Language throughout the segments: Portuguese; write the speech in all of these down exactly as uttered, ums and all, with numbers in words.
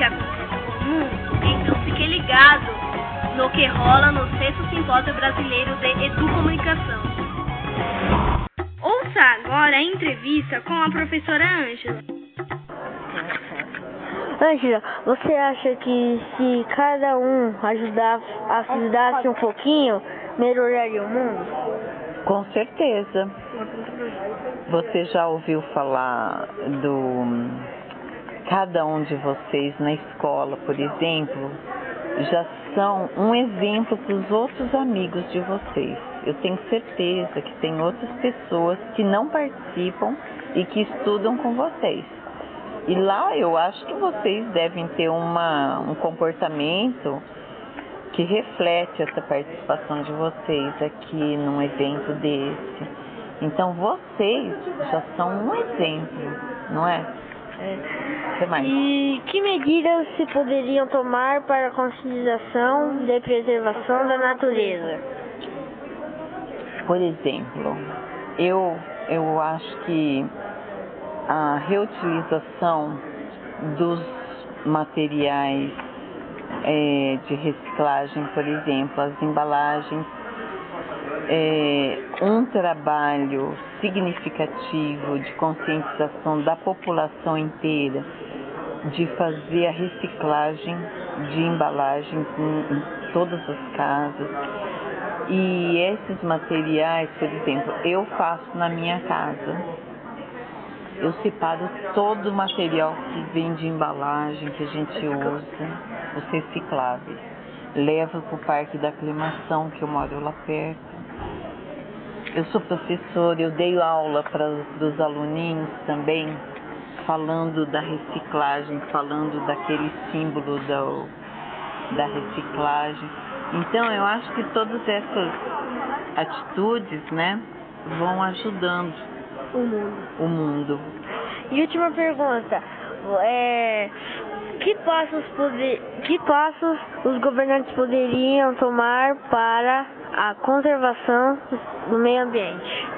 acontece no mundo, então fique ligado no que rola no sexto Simpósio Brasileiro de Educomunicação. Ouça agora a entrevista com a professora Ângela. Ângela, você acha que se cada um ajudar, ajudasse um pouquinho, melhoraria o mundo? Com certeza. Você já ouviu falar do... Cada um de vocês na escola, por exemplo, já são um exemplo para os outros amigos de vocês. Eu tenho certeza que tem outras pessoas que não participam e que estudam com vocês. E lá eu acho que vocês devem ter uma, um comportamento que reflete essa participação de vocês aqui num evento desse. Então vocês já são um exemplo, não é? É. Que mais? E que medidas se poderiam tomar para a conscientização e preservação da natureza? Por exemplo, eu, eu acho que a reutilização dos materiais é, de reciclagem, por exemplo, as embalagens, é, um trabalho significativo de conscientização da população inteira, de fazer a reciclagem de embalagens em, em todas as casas. E esses materiais, por exemplo, eu faço na minha casa. Eu separo todo o material que vem de embalagem que a gente usa, os recicláveis. Levo para o Parque da Aclimação, que eu moro lá perto. Eu sou professora, eu dei aula para os aluninhos também, falando da reciclagem, falando daquele símbolo da, da reciclagem. Então, eu acho que todas essas atitudes, né, vão ajudando o mundo. o mundo. E última pergunta, é, que, passos poder, que passos os governantes poderiam tomar para a conservação do meio ambiente?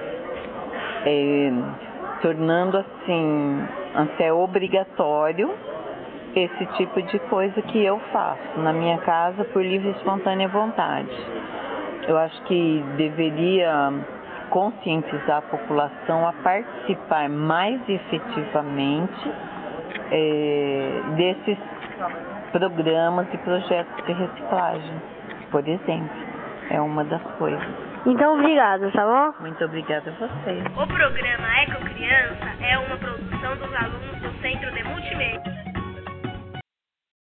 É, tornando assim até obrigatório esse tipo de coisa que eu faço na minha casa por livre e espontânea vontade. Eu acho que deveria conscientizar a população a participar mais efetivamente é, desses programas e projetos de reciclagem, por exemplo. É uma das coisas. Então, obrigada, tá bom? Muito obrigada a vocês. O programa Eco Criança é uma produção dos alunos do Centro de Multimídia.